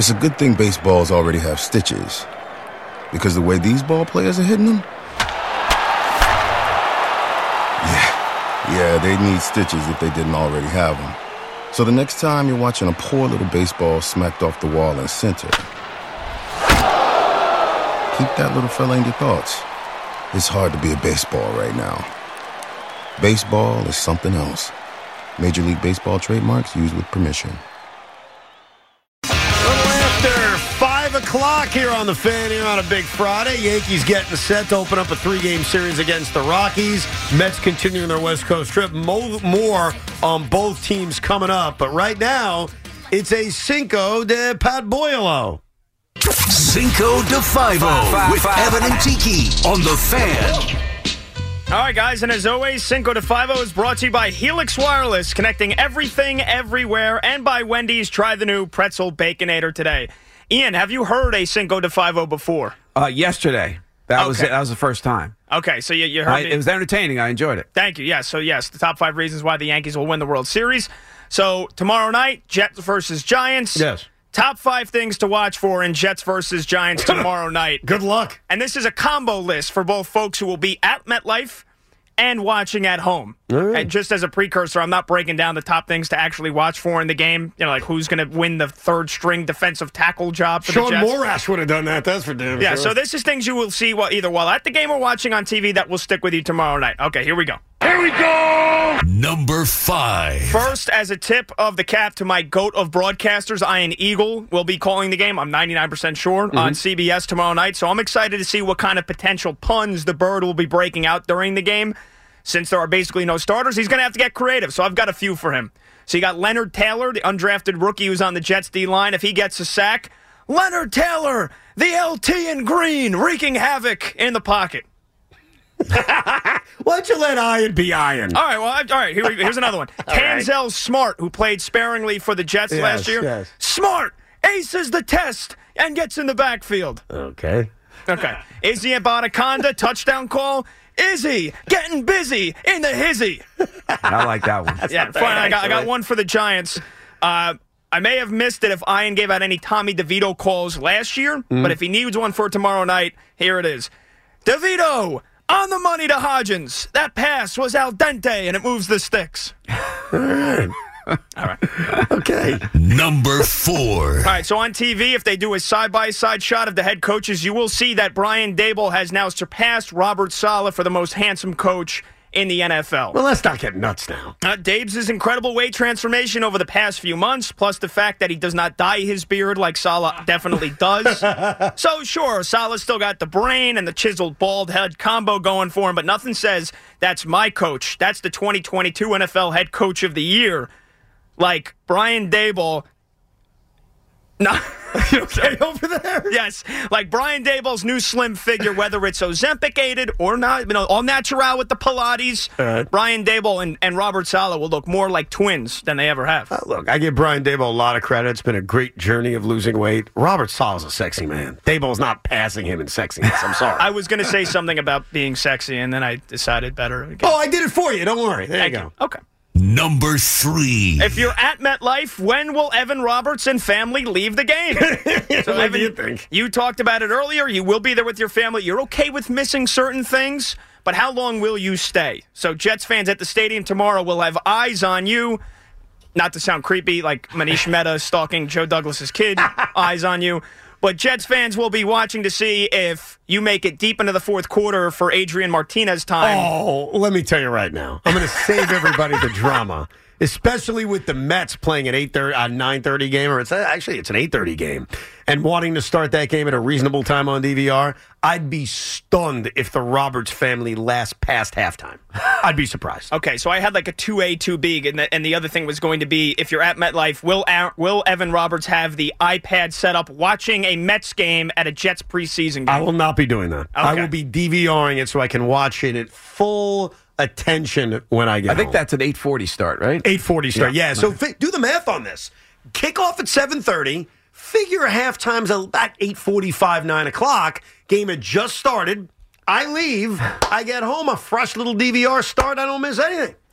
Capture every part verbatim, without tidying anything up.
It's a good thing baseballs already have stitches, because the way these ball players are hitting them, yeah, yeah, they need stitches if they didn't already have them. So the next time you're watching a poor little baseball smacked off the wall in center, keep that little fella in your thoughts. It's hard to be a baseball right now. Baseball is something else. Major League Baseball trademarks used with permission. five o'clock here on the Fan here on a big Friday. Yankees getting set to open up a three-game series against the Rockies. Mets continuing their West Coast trip. Mo- more on both teams coming up. But right now, it's a Cinco de Pat Boielo. Cinco de Five-O with Evan and Tiki on the Fan. All right, guys, and as always, Cinco de Five-O is brought to you by Helix Wireless, connecting everything, everywhere, and by Wendy's. Try the new Pretzel Baconator today. Ian, have you heard a Cinco de Five-O before? Uh, yesterday. That okay. was it. That was the first time. Okay, so you, you heard I, me. It was entertaining. I enjoyed it. Thank you. Yes, so yes, the top five reasons why the Yankees will win the World Series. So tomorrow night, Jets versus Giants. Yes. Top five things to watch for in Jets versus Giants tomorrow night. Good luck. And this is a combo list for both folks who will be at MetLife and watching at home. Right. And just as a precursor, I'm not breaking down the top things to actually watch for in the game. You know, like who's going to win the third-string defensive tackle job for Sean the Jets. Morash would have done that. That's for damn Yeah, sure. so this is things you will see while, either while at the game or watching on T V that will stick with you tomorrow night. Okay, here we go. Here we go! Number five. First, as a tip of the cap to my GOAT of broadcasters, Ian Eagle will be calling the game, I'm ninety-nine percent sure, mm-hmm. on C B S tomorrow night. So I'm excited to see what kind of potential puns the Bird will be breaking out during the game. Since there are basically no starters, he's going to have to get creative. So I've got a few for him. So you got Leonard Taylor, the undrafted rookie who's on the Jets D-line. If he gets a sack, Leonard Taylor, the L T in green, wreaking havoc in the pocket. Why don't you let Ian be Ian? All right, well, all right, here we, here's another one. Tanzel right. Smart, who played sparingly for the Jets yes, last year. Yes. Smart aces the test and gets in the backfield. Okay. Okay. Izzy Abadaconda, touchdown call. Izzy getting busy in the hizzy. I like that one. Yeah, fine. I got, I got one for the Giants. Uh, I may have missed it if Ian gave out any Tommy DeVito calls last year, mm. but if he needs one for tomorrow night, here it is. DeVito, on the money to Hodgins. That pass was al dente, and it moves the sticks. All right. All right. Okay. Number four. All right, so on T V, if they do a side-by-side shot of the head coaches, you will see that Brian Daboll has now surpassed Robert Saleh for the most handsome coach in the N F L. Well, let's not get nuts now. Uh, Dabes' incredible weight transformation over the past few months, plus the fact that he does not dye his beard like Saleh definitely does. So, sure, Saleh's still got the brain and the chiseled bald head combo going for him, but nothing says that's my coach. That's the twenty twenty-two N F L head coach of the year. Like Brian Daboll. No. You okay over there? Yes. Like Brian Daboll's new slim figure, whether it's Ozempic-aided or not, you know, all natural with the Pilates, right. Brian Daboll and, and Robert Saleh will look more like twins than they ever have. Uh, look, I give Brian Daboll a lot of credit. It's been a great journey of losing weight. Robert Saleh's a sexy man. Daboll's not passing him in sexiness. I'm sorry. I was going to say something about being sexy, and then I decided better. Again. Oh, I did it for you. Don't worry. There Thank you go. You. Okay. Number three. If you're at MetLife, when will Evan Roberts and family leave the game? So, what Evan, do you think? You talked about it earlier. You will be there with your family. You're okay with missing certain things, but how long will you stay? So Jets fans at the stadium tomorrow will have eyes on you. Not to sound creepy, like Manish Mehta stalking Joe Douglas's kid. Eyes on you. But Jets fans will be watching to see if you make it deep into the fourth quarter for Adrian Martinez time. Oh, let me tell you right now. I'm going to save everybody the drama, especially with the Mets playing an eight thirty, a nine thirty game, or it's actually it's an eight thirty game, and wanting to start that game at a reasonable time on D V R. I'd be stunned if the Roberts family lasts past halftime. I'd be surprised. Okay, so I had like a two A, two B, and the, and the other thing was going to be, if you're at MetLife, will will Evan Roberts have the iPad set up watching a Mets game at a Jets preseason game? I will not be doing that. Okay. I will be DVRing it so I can watch it at full attention when I get I think home. that's an eight forty start, right? eight forty start, yeah. Yeah. So fi- do the math on this. Kick off at seven thirty. Figure halftime's about eight forty-five, nine o'clock. Game had just started. I leave. I get home. A fresh little D V R start. I don't miss anything.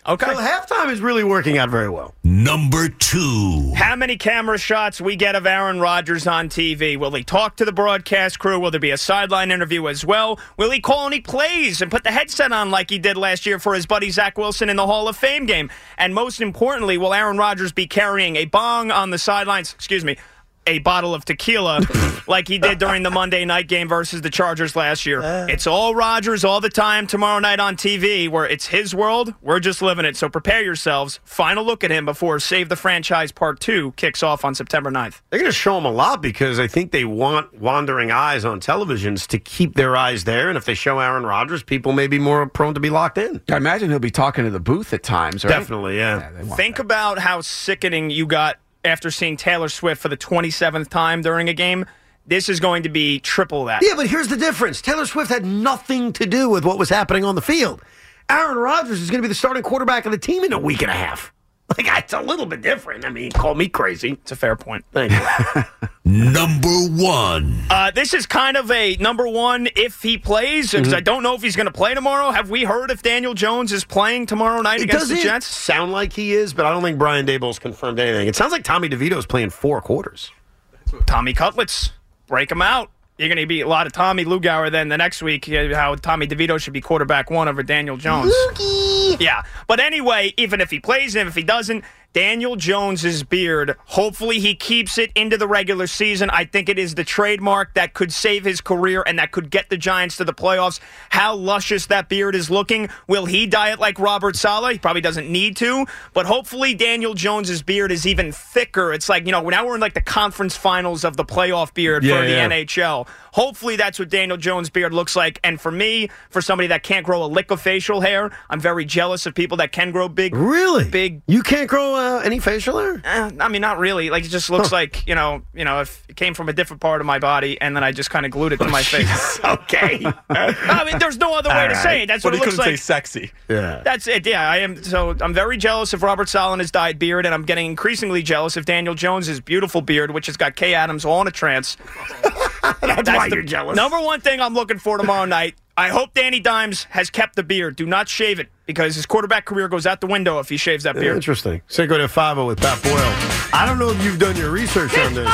Okay. So halftime is really working out very well. Number two. How many camera shots we get of Aaron Rodgers on T V? Will he talk to the broadcast crew? Will there be a sideline interview as well? Will he call any plays and put the headset on like he did last year for his buddy Zach Wilson in the Hall of Fame game? And most importantly, will Aaron Rodgers be carrying a bong on the sidelines? Excuse me. A bottle of tequila like he did during the Monday night game versus the Chargers last year. Uh, it's all Rodgers all the time tomorrow night on T V where it's his world. We're just living it. So prepare yourselves. Final look at him before Save the Franchise Part two kicks off on September ninth. They're going to show him a lot because I think they want wandering eyes on televisions to keep their eyes there. And if they show Aaron Rodgers, people may be more prone to be locked in. I imagine he'll be talking to the booth at times, right? Definitely, yeah. yeah Think that. about how sickening you got after seeing Taylor Swift for the twenty-seventh time during a game. This is going to be triple that. Yeah, but here's the difference. Taylor Swift had nothing to do with what was happening on the field. Aaron Rodgers is going to be the starting quarterback of the team in a week and a half. Like, it's a little bit different. I mean, call me crazy. It's a fair point. Thank you. Number one. Uh, this is kind of a number one if he plays, because mm-hmm. I don't know if he's going to play tomorrow. Have we heard if Daniel Jones is playing tomorrow night it against the Jets? Jets? Sound like he is, but I don't think Brian Daboll's confirmed anything. It sounds like Tommy DeVito's playing four quarters. Tommy Cutlets, break him out. You're going to be a lot of Tommy Lugauer then the next week, how Tommy DeVito should be quarterback one over Daniel Jones. Lukey. Yeah. But anyway, even if he plays and if he doesn't, Daniel Jones's beard, hopefully he keeps it into the regular season. I think it is the trademark that could save his career and that could get the Giants to the playoffs. How luscious that beard is looking. Will he dye it like Robert Saleh? He probably doesn't need to. But hopefully Daniel Jones's beard is even thicker. It's like, you know, now we're in like the conference finals of the playoff beard yeah, for the yeah. N H L. Hopefully that's what Daniel Jones' beard looks like. And for me, for somebody that can't grow a lick of facial hair, I'm very jealous of people that can grow big. Really? Big. You can't grow uh, any facial hair? Eh, I mean, not really. Like, it just looks Huh. like, you know, you know, if it came from a different part of my body and then I just kind of glued it to my face. Okay. I mean, there's no other way All to right. say it. That's But what he it looks couldn't like. say sexy. Yeah. That's it. Yeah, I am. So I'm very jealous of Robert Saleh and his dyed beard, and I'm getting increasingly jealous of Daniel Jones's beautiful beard, which has got Kay Adams all in a trance. That's, That's why the you're jealous. Number one thing I'm looking for tomorrow night. I hope Danny Dimes has kept the beard. Do not shave it because his quarterback career goes out the window if he shaves that beard. Interesting. Cinco de Favo with Pat Boyle. I don't know if you've done your research on this,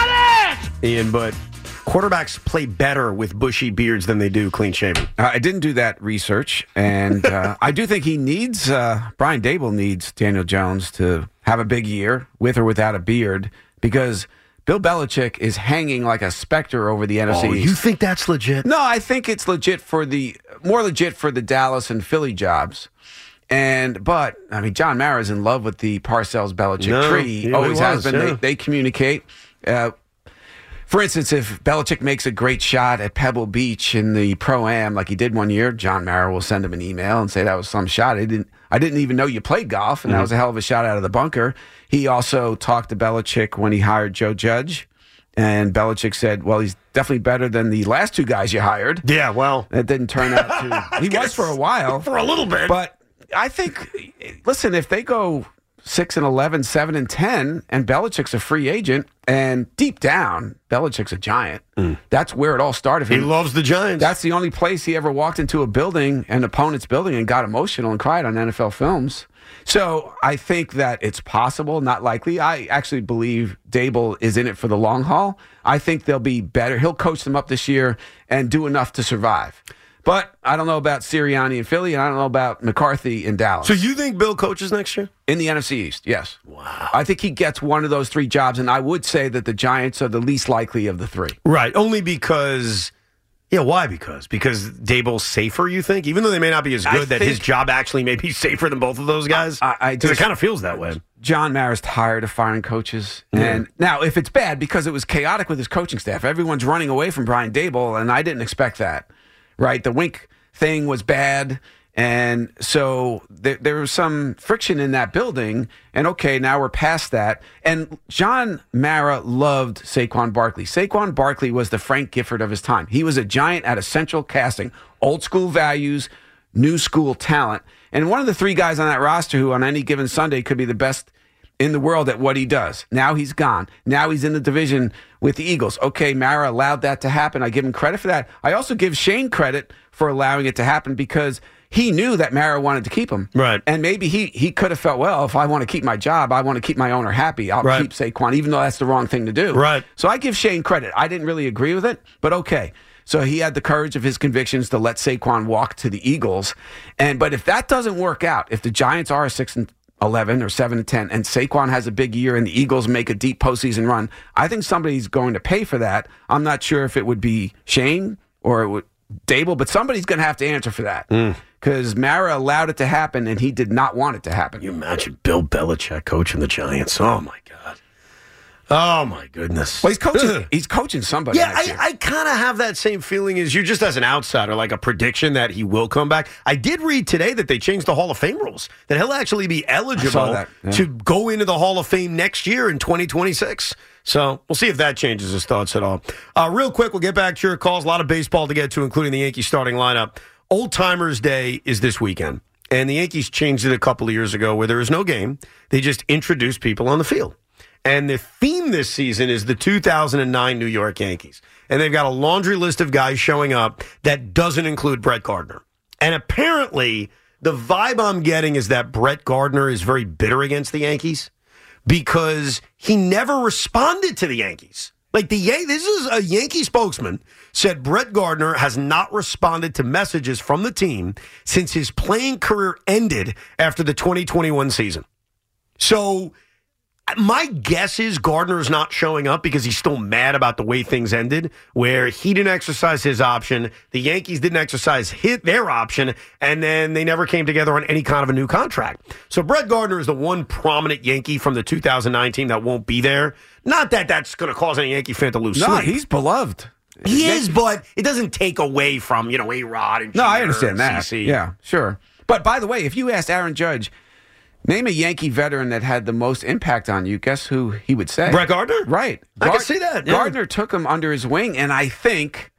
Ian, but quarterbacks play better with bushy beards than they do clean shaven. Uh, I didn't do that research, and uh, I do think he needs, uh, Brian Daboll needs Daniel Jones to have a big year, with or without a beard, because Bill Belichick is hanging like a specter over the N F C Oh, East. you think that's legit? No, I think it's legit for the more legit for the Dallas and Philly jobs. And but I mean, John Mara's in love with the Parcells Belichick No, tree. he Always was, has been. yeah. They, they communicate. Uh, for instance, if Belichick makes a great shot at Pebble Beach in the Pro-Am like he did one year, John Mara will send him an email and say that was some shot. I didn't I didn't even know you played golf, and mm-hmm. that was a hell of a shot out of the bunker. He also talked to Belichick when he hired Joe Judge. And Belichick said, well, he's definitely better than the last two guys you hired. Yeah, well. That didn't turn out to... He was for a while. For a little bit. But I think, listen, if they go six and eleven, seven and ten, and Belichick's a free agent, and deep down, Belichick's a giant. Mm. That's where it all started for He him. loves the Giants. That's the only place he ever walked into a building, an opponent's building, and got emotional and cried on N F L films. So I think that it's possible, not likely. I actually believe Daboll is in it for the long haul. I think they'll be better. He'll coach them up this year and do enough to survive. But I don't know about Sirianni in Philly, and I don't know about McCarthy in Dallas. So you think Bill coaches next year? In the N F C East, yes. Wow. I think he gets one of those three jobs, and I would say that the Giants are the least likely of the three. Right, only because... Yeah, why? Because because Daboll's safer, you think? Even though they may not be as good, I that his job actually may be safer than both of those guys? I, I Because it just- kind of feels that way. John Mara's tired of firing coaches. And now, if it's bad, because it was chaotic with his coaching staff, everyone's running away from Brian Daboll, and I didn't expect that, right? The Wink thing was bad, and so there, there was some friction in that building, and okay, now we're past that. And John Mara loved Saquon Barkley. Saquon Barkley was the Frank Gifford of his time. He was a giant at a central casting, old school values, new school talent, and one of the three guys on that roster who on any given Sunday could be the best in the world at what he does. Now he's gone. Now he's in the division with the Eagles. Okay, Mara allowed that to happen. I give him credit for that. I also give Shane credit for allowing it to happen because he knew that Mara wanted to keep him. Right. And maybe he, he could have felt, well, if I want to keep my job, I want to keep my owner happy. I'll Right. keep Saquon, even though that's the wrong thing to do. Right. So I give Shane credit. I didn't really agree with it, but okay. So he had the courage of his convictions to let Saquon walk to the Eagles. And but if that doesn't work out, if the Giants are a six and eleven or seven and ten, and Saquon has a big year and the Eagles make a deep postseason run, I think somebody's going to pay for that. I'm not sure if it would be Shane or it would Dable, but somebody's going to have to answer for that because mm. Mara allowed it to happen and he did not want it to happen. You imagine Bill Belichick coaching the Giants? Oh my God! Oh my goodness! Well, he's coaching. He's coaching somebody. Yeah, next I, year. I kind of have that same feeling as you, just as an outsider, like a prediction that he will come back. I did read today that they changed the Hall of Fame rules, that he'll actually be eligible that, yeah. to go into the Hall of Fame next year in twenty twenty-six. So we'll see if that changes his thoughts at all. Uh, real quick, we'll get back to your calls. A lot of baseball to get to, including the Yankees starting lineup. Old Timers Day is this weekend, and the Yankees changed it a couple of years ago where there is no game. They just introduce people on the field. And the theme this season is the two thousand nine New York Yankees. And they've got a laundry list of guys showing up that doesn't include Brett Gardner. And apparently, the vibe I'm getting is that Brett Gardner is very bitter against the Yankees because he never responded to the Yankees. Like the Yan- this is a Yankee spokesman said Brett Gardner has not responded to messages from the team since his playing career ended after the twenty twenty-one season. So my guess is Gardner's not showing up because he's still mad about the way things ended, where he didn't exercise his option, the Yankees didn't exercise his, their option, and then they never came together on any kind of a new contract. So Brett Gardner is the one prominent Yankee from the two thousand nine team that won't be there. Not that that's going to cause any Yankee fan to lose no, sleep. he's beloved. He Yan- is, but it doesn't take away from, you know, A-Rod and No, I Jeter understand and that. C C. Yeah, sure. But by the way, if you asked Aaron Judge, name a Yankee veteran that had the most impact on you, guess who he would say? Brett Gardner? Right. I Gar- can see that. Yeah. Gardner took him under his wing, and I think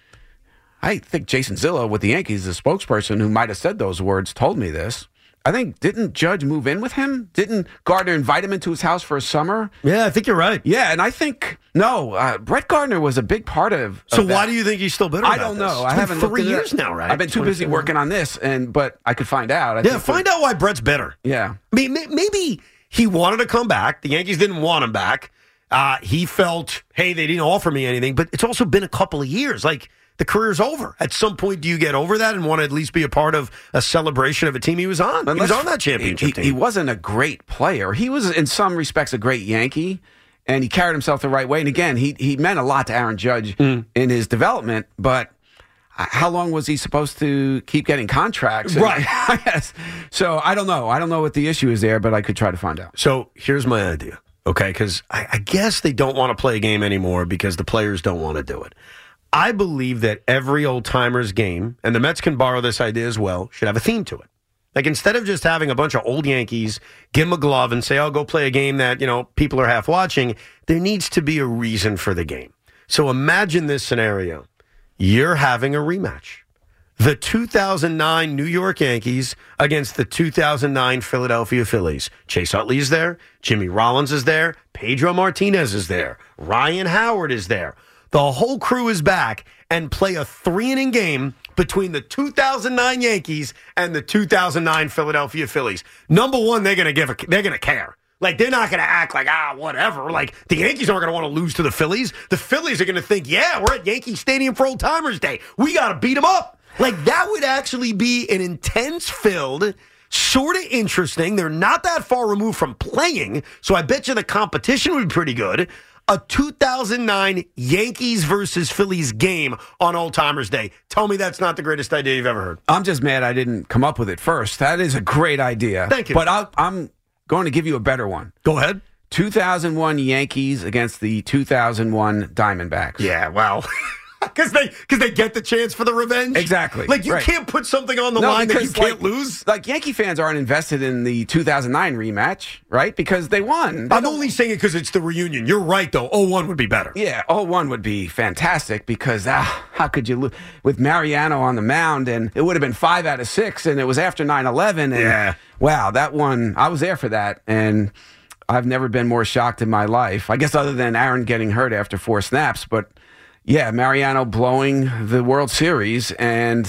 I think Jason Zillo with the Yankees, the spokesperson who might have said those words, told me this. I think, didn't Judge move in with him? Didn't Gardner invite him into his house for a summer? Yeah, I think you're right. Yeah, and I think, no, uh, Brett Gardner was a big part of, of So that. why do you think he's still bitter I about don't this? know. It's I been haven't three looked into years that. now, right? I've been too busy twenty-four working on this, and but I could find out. I Yeah, think find out why Brett's bitter. Yeah. I mean, may- maybe he wanted to come back. The Yankees didn't want him back. Uh, he felt, hey, they didn't offer me anything. But it's also been a couple of years. Like, the career's over. At some point, do you get over that and want to at least be a part of a celebration of a team he was on? But he was let's- on that championship he, team. He wasn't a great player. He was, in some respects, a great Yankee, and he carried himself the right way. And again, he he meant a lot to Aaron Judge Mm. in his development, but how long was he supposed to keep getting contracts? And- Right. Yes. So I don't know. I don't know what the issue is there, but I could try to find out. So here's my idea, okay? Because I, I guess they don't want to play a game anymore because the players don't want to do it. I believe that every old-timers game, and the Mets can borrow this idea as well, should have a theme to it. Like, instead of just having a bunch of old Yankees give them a glove and say, oh, go play a game that, you know, people are half watching, there needs to be a reason for the game. So imagine this scenario. You're having a rematch. The two thousand nine New York Yankees against the two thousand nine Philadelphia Phillies. Chase Utley is there. Jimmy Rollins is there. Pedro Martinez is there. Ryan Howard is there. The whole crew is back and play a three-inning game between the two thousand nine Yankees and the two thousand nine Philadelphia Phillies. Number one, they're going to give a, they're going to care. Like, they're not going to act like, ah, whatever. Like, the Yankees aren't going to want to lose to the Phillies. The Phillies are going to think, yeah, we're at Yankee Stadium for Old Timers Day. We got to beat them up. Like, that would actually be an intense-filled, sort of interesting. They're not that far removed from playing, so I bet you the competition would be pretty good. A two thousand nine Yankees versus Phillies game on Old Timers Day. Tell me that's not the greatest idea you've ever heard. I'm just mad I didn't come up with it first. That is a great idea. Thank you. But I'll, I'm going to give you a better one. Go ahead. two thousand one Yankees against the two thousand one Diamondbacks. Yeah, well, because they because they get the chance for the revenge. Exactly. Like, you Right. can't put something on the No, line that you because, can't like- lose. Like, Yankee fans aren't invested in the two thousand nine rematch, right? Because they won. They I'm don't- only saying it because it's the reunion. You're right, though. oh one would be better. Yeah, oh one would be fantastic because ah, how could you lose with Mariano on the mound, and it would have been five out of six, and it was after nine eleven. And Yeah. wow, that one, I was there for that, and I've never been more shocked in my life. I guess other than Aaron getting hurt after four snaps, but yeah, Mariano blowing the World Series, and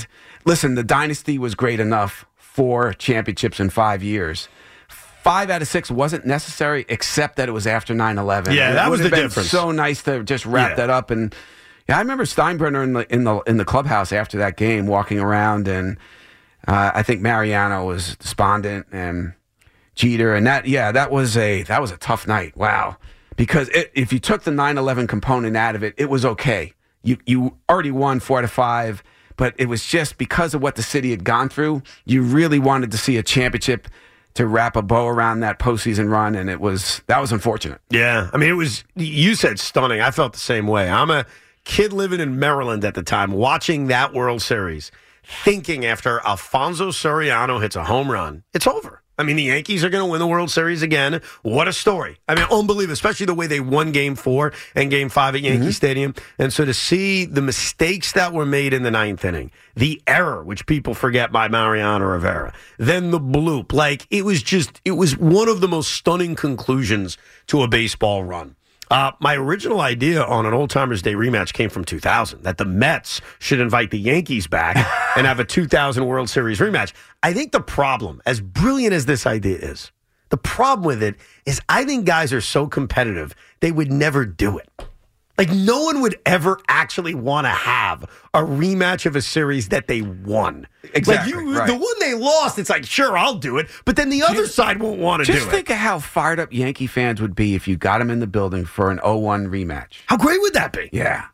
listen, the dynasty was great enough for championships in five years. Five out of six wasn't necessary, except that it was after nine eleven. Yeah, it that was the been difference. So nice to just wrap Yeah. that up. And yeah, I remember Steinbrenner in the in the in the clubhouse after that game, walking around, and uh, I think Mariano was despondent, and Jeter, and that yeah, that was a that was a tough night. Wow, because it, if you took the nine eleven component out of it, it was okay. You you already won four out of five. But it was just because of what the city had gone through, you really wanted to see a championship to wrap a bow around that postseason run, and it was that was unfortunate. Yeah, I mean, it was, you said stunning. I felt the same way. I'm a kid living in Maryland at the time, watching that World Series, thinking after Alfonso Soriano hits a home run, it's over. I mean, the Yankees are going to win the World Series again. What a story. I mean, unbelievable, especially the way they won Game four and Game five at Yankee mm-hmm. Stadium. And so to see the mistakes that were made in the ninth inning, the error, which people forget by Mariano Rivera, then the bloop, like it was just, it was one of the most stunning conclusions to a baseball run. Uh, my original idea on an Old Timers Day rematch came from two thousand, that the Mets should invite the Yankees back and have a two thousand World Series rematch. I think the problem, as brilliant as this idea is, the problem with it is I think guys are so competitive, they would never do it. Like, no one would ever actually want to have a rematch of a series that they won. Exactly. Like you, right. The one they lost, it's like, sure, I'll do it. But then the other just, side won't want to do it. Just think of how fired up Yankee fans would be if you got them in the building for an oh one rematch. How great would that be? Yeah.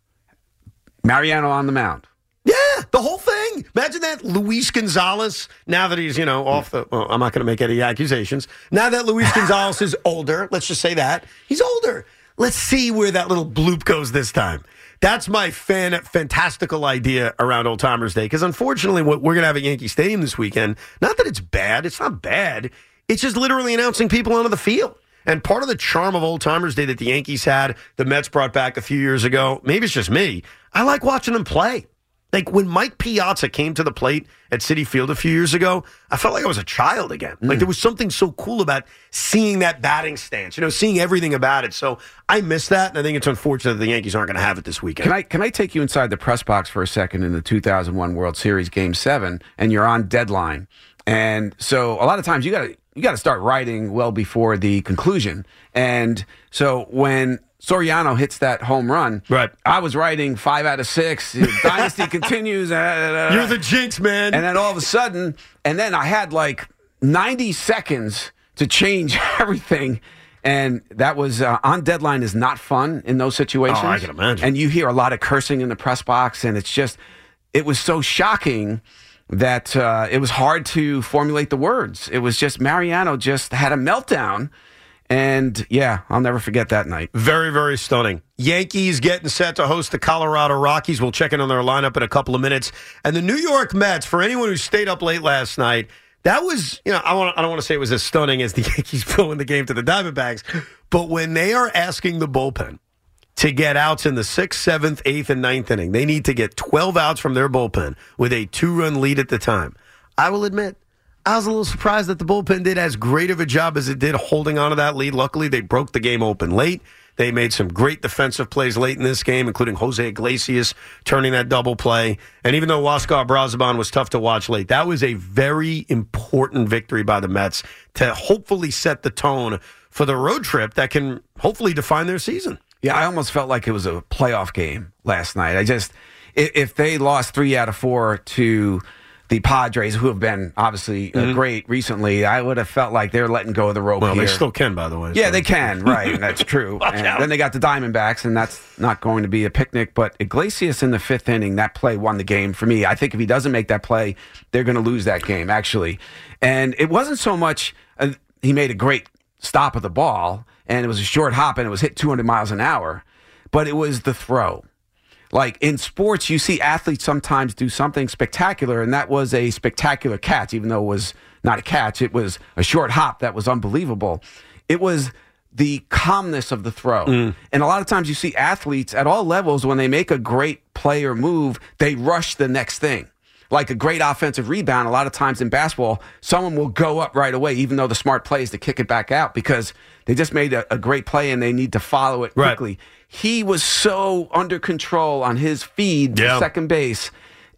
Mariano on the mound. Yeah, the whole thing. Imagine that Luis Gonzalez, now that he's, you know, off the, well, I'm not going to make any accusations. Now that Luis Gonzalez is older, let's just say that, he's older. Let's see where that little bloop goes this time. That's my fan fantastical idea around Old Timers Day, because unfortunately what we're going to have at Yankee Stadium this weekend, not that it's bad, it's not bad, it's just literally announcing people onto the field. And part of the charm of Old Timers Day that the Yankees had, the Mets brought back a few years ago, maybe it's just me, I like watching them play. Like, when Mike Piazza came to the plate at Citi Field a few years ago, I felt like I was a child again. Mm. Like, there was something so cool about seeing that batting stance, you know, seeing everything about it. So I miss that, and I think it's unfortunate that the Yankees aren't going to have it this weekend. Can I can I take you inside the press box for a second in the two thousand one World Series Game seven, and you're on deadline. And so a lot of times you got to you got to start writing well before the conclusion. And so when Soriano hits that home run, right, I was writing five out of six. Dynasty continues. Uh, You're the jinx, man. And then all of a sudden, and then I had like ninety seconds to change everything. And that was uh, on deadline is not fun in those situations. Oh, I can imagine. And you hear a lot of cursing in the press box, and it's just, it was so shocking that uh, it was hard to formulate the words. It was just Mariano just had a meltdown. And, yeah, I'll never forget that night. Very, very stunning. Yankees getting set to host the Colorado Rockies. We'll check in on their lineup in a couple of minutes. And the New York Mets, for anyone who stayed up late last night, that was, you know, I, want, I don't want to say it was as stunning as the Yankees blowing the game to the Diamondbacks, but when they are asking the bullpen to get outs in the sixth, seventh, eighth, and ninth inning, they need to get twelve outs from their bullpen with a two-run lead at the time. I will admit, I was a little surprised that the bullpen did as great of a job as it did holding on to that lead. Luckily, they broke the game open late. They made some great defensive plays late in this game, including Jose Iglesias turning that double play. And even though Huáscar Brazoban was tough to watch late, that was a very important victory by the Mets to hopefully set the tone for the road trip that can hopefully define their season. Yeah, I almost felt like it was a playoff game last night. I just, if they lost three out of four to the Padres, who have been obviously uh, mm-hmm. great recently, I would have felt like they're letting go of the rope well, here. They still can, by the way. Yeah, so. they can, right. That's true. And then they got the Diamondbacks, and that's not going to be a picnic. But Iglesias in the fifth inning, that play won the game for me. I think if he doesn't make that play, they're going to lose that game, actually. And it wasn't so much uh, he made a great stop of the ball, and it was a short hop, and it was hit two hundred miles an hour, but it was the throw. Like in sports, you see athletes sometimes do something spectacular, and that was a spectacular catch, even though it was not a catch. It was a short hop that was unbelievable. It was the calmness of the throw. Mm. And a lot of times you see athletes at all levels, when they make a great play or move, they rush the next thing. Like a great offensive rebound, a lot of times in basketball, someone will go up right away, even though the smart play is to kick it back out, because they just made a, a great play and they need to follow it quickly. Right. He was so under control on his feed to yeah. second base.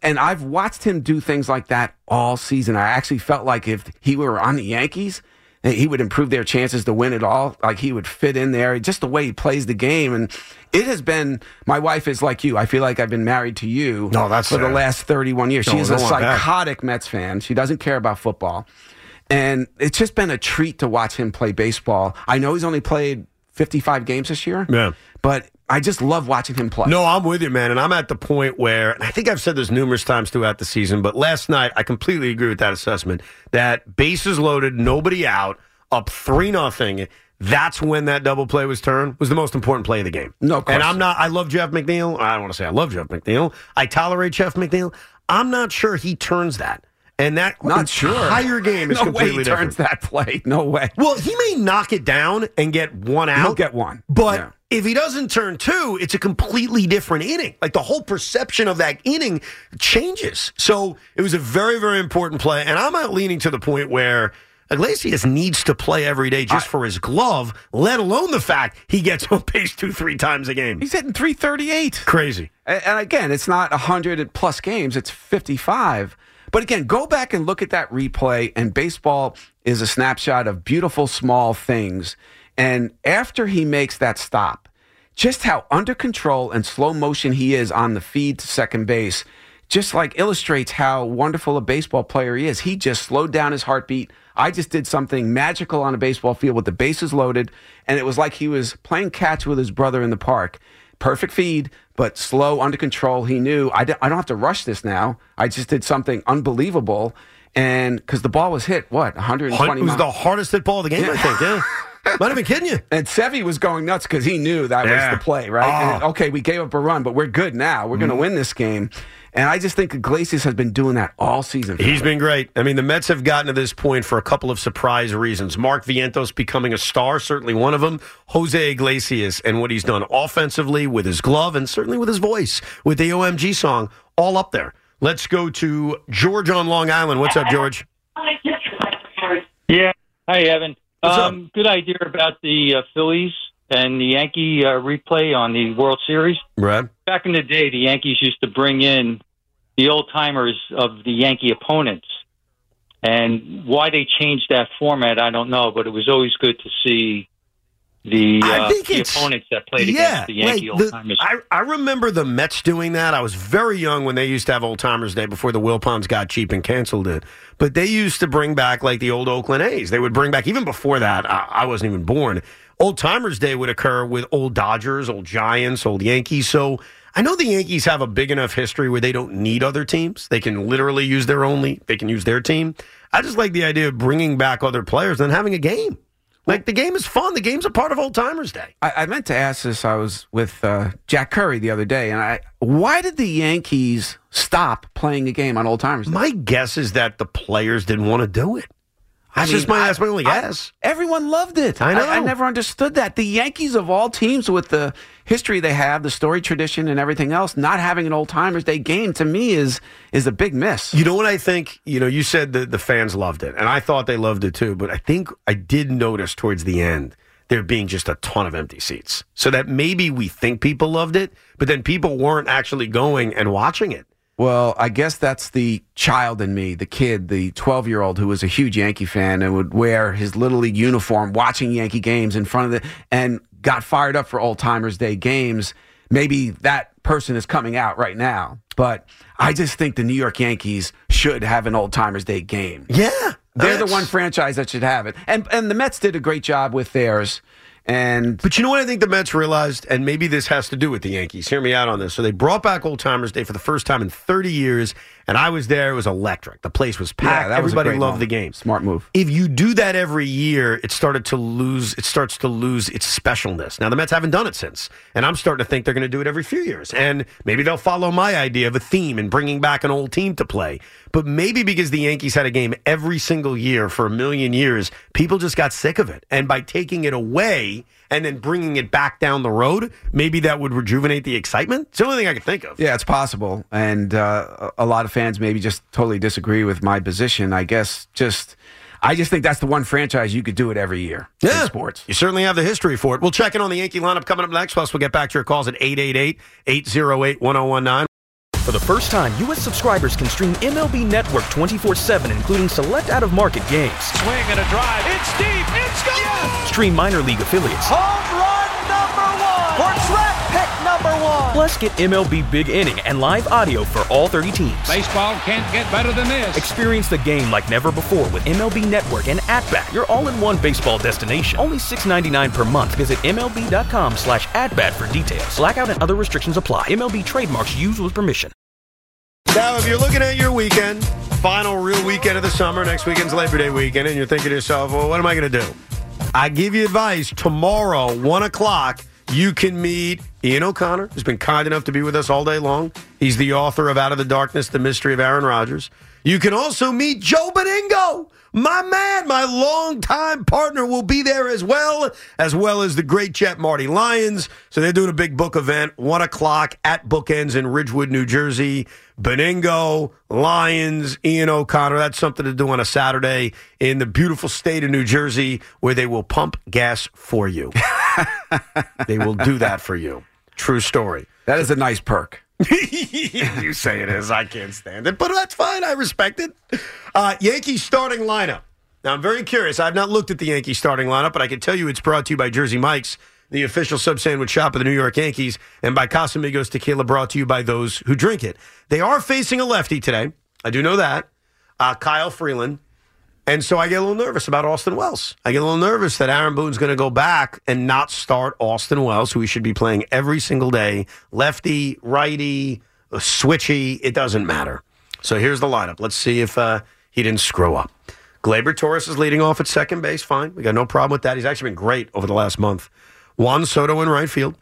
and I've watched him do things like that all season. I actually felt like if he were on the Yankees, he would improve their chances to win it all. Like he would fit in there, just the way he plays the game. And it has been, my wife is like you. I feel like I've been married to you no, that's for sad. the last thirty-one years. No, She's a psychotic that. Mets fan. She doesn't care about football. And it's just been a treat to watch him play baseball. I know he's only played fifty-five games this year. Yeah. But I just love watching him play. No, I'm with you, man. And I'm at the point where, and I think I've said this numerous times throughout the season, but last night I completely agree with that assessment, that bases loaded, nobody out, up three nothing. That's when that double play was turned, was the most important play of the game. No question. And I'm not, I love Jeff McNeil. I don't want to say I love Jeff McNeil. I tolerate Jeff McNeil. I'm not sure he turns that. And that Not entire sure. game is no completely way he different. turns that play. No way. Well, he may knock it down and get one out. He'll get one. But Yeah. if he doesn't turn two, it's a completely different inning. Like the whole perception of that inning changes. So it was a very, very important play. And I'm not leaning to the point where Iglesias needs to play every day just I, for his glove, let alone the fact he gets on base two, three times a game. He's hitting three thirty-eight. Crazy. And, and again, it's not one hundred plus games. It's fifty-five. But again, go back and look at that replay, and baseball is a snapshot of beautiful small things. And after he makes that stop, just how under control and slow motion he is on the feed to second base, just like illustrates how wonderful a baseball player he is. He just slowed down his heartbeat. I just did something magical on a baseball field with the bases loaded, and it was like he was playing catch with his brother in the park. Perfect feed, but slow, under control. He knew, I, d- I don't have to rush this now. I just did something unbelievable. And because the ball was hit, what, one hundred twenty It was miles? the hardest hit ball of the game, Yeah. I think, yeah. Might have been kidding you. And Sevy was going nuts because he knew that Yeah. was the play, right? Oh. And, okay, we gave up a run, but we're good now. We're going to win this game. And I just think Iglesias has been doing that all season. He's been great. I mean, the Mets have gotten to this point for a couple of surprise reasons. Mark Vientos becoming a star, certainly one of them. Jose Iglesias and what he's done offensively with his glove and certainly with his voice, with the O M G song, all up there. Let's go to George on Long Island. What's up, George? Yeah. Hi, Evan. What's um, up? Good idea about the uh, Phillies and the Yankee uh, replay on the World Series. Brad? Back in the day, the Yankees used to bring in the old-timers of the Yankee opponents. And why they changed that format, I don't know, but it was always good to see the, I uh, think the it's- opponents that played Yeah, against the Yankee like the- old-timers. I, I remember the Mets doing that. I was very young when they used to have Old Timers Day before the Wilpons got cheap and canceled it. But they used to bring back like the old Oakland A's. They would bring back, even before that, I, I wasn't even born. Old Timers Day would occur with old Dodgers, old Giants, old Yankees. So I know the Yankees have a big enough history where they don't need other teams. They can literally use their only, they can use their team. I just like the idea of bringing back other players and having a game. Like, the game is fun. The game's a part of Old Timers Day. I, I meant to ask this. I was with uh, Jack Curry the other day, and I why did the Yankees stop playing a game on Old Timers Day? My guess is that the players didn't want to do it. That's I mean, just my, I- that's my only I- guess. Everyone loved it. I know. I, never understood that. The Yankees, of all teams, with the history they have, the story, tradition, and everything else, not having an Old Timers Day game to me is is a big miss. You know what I think? You know, you said that the fans loved it, and I thought they loved it too, but I think I did notice towards the end there being just a ton of empty seats. So that maybe we think people loved it, but then people weren't actually going and watching it. Well, I guess that's the child in me, the kid, the twelve-year-old who was a huge Yankee fan and would wear his Little League uniform watching Yankee games in front of the and got fired up for Old Timers Day games. Maybe that person is coming out right now. But I just think the New York Yankees should have an Old Timers Day game. Yeah. They're the that's- one franchise that should have it. And and the Mets did a great job with theirs. And But you know what I think the Mets realized, and maybe this has to do with the Yankees. Hear me out on this. So they brought back Old Timers Day for the first time in thirty years, and I was there. It was electric. The place was packed. yeah, that was a Everybody great loved moment. the game. Smart move. If you do that every year, it started to lose. It starts to lose its specialness. Now the Mets haven't done it since, and I'm starting to think they're going to do it every few years. And maybe they'll follow my idea of a theme and bringing back an old team to play. But maybe because the Yankees had a game every single year for a million years, people just got sick of it. And by taking it away and then bringing it back down the road, maybe that would rejuvenate the excitement. It's the only thing I can think of. Yeah, it's possible. And uh, a lot of fans maybe just totally disagree with my position. I guess just, I just think that's the one franchise you could do it every year Yeah. in sports. You certainly have the history for it. We'll check in on the Yankee lineup coming up next. Plus, we'll get back to your calls at eight eight eight, eight oh eight, one oh one nine. For the first time, U S subscribers can stream M L B Network twenty-four seven, including select out-of-market games. Swing and a drive. It's deep. It's gone. Yes! Stream minor league affiliates. Home run number one. For track pick number one. Plus, get M L B Big Inning and live audio for all thirty teams. Baseball can't get better than this. Experience the game like never before with M L B Network and At-Bat, your all-in-one baseball destination. Only six dollars and ninety-nine cents per month. Visit MLB.com slash at-bat for details. Blackout and other restrictions apply. M L B trademarks used with permission. Now, if you're looking at your weekend, final real weekend of the summer, next weekend's Labor Day weekend, and you're thinking to yourself, well, what am I going to do? I give you advice. Tomorrow, one o'clock, you can meet Ian O'Connor, who's been kind enough to be with us all day long. He's the author of Out of the Darkness, The Mystery of Aaron Rodgers. You can also meet Joe Beningo, my man, my longtime partner will be there as well, as well as the great Jet Marty Lyons. So they're doing a big book event, one o'clock at Bookends in Ridgewood, New Jersey. Beningo, Lyons, Ian O'Connor. That's something to do on a Saturday in the beautiful state of New Jersey where they will pump gas for you. They will do that for you. True story. That is a nice perk. You say it is. I can't stand it, but that's fine. I respect it. Uh, Yankees starting lineup. Now, I'm very curious. I've not looked at the Yankees starting lineup, but I can tell you it's brought to you by Jersey Mike's, the official sub-sandwich shop of the New York Yankees, and by Casamigos Tequila, brought to you by those who drink it. They are facing a lefty today. I do know that. Uh, Kyle Freeland. And so I get a little nervous about Austin Wells. I get a little nervous that Aaron Boone's going to go back and not start Austin Wells, who he should be playing every single day. Lefty, righty, switchy, it doesn't matter. So here's the lineup. Let's see if uh, he didn't screw up. Gleyber Torres is leading off at second base. Fine. We got no problem with that. He's actually been great over the last month. Juan Soto in right field.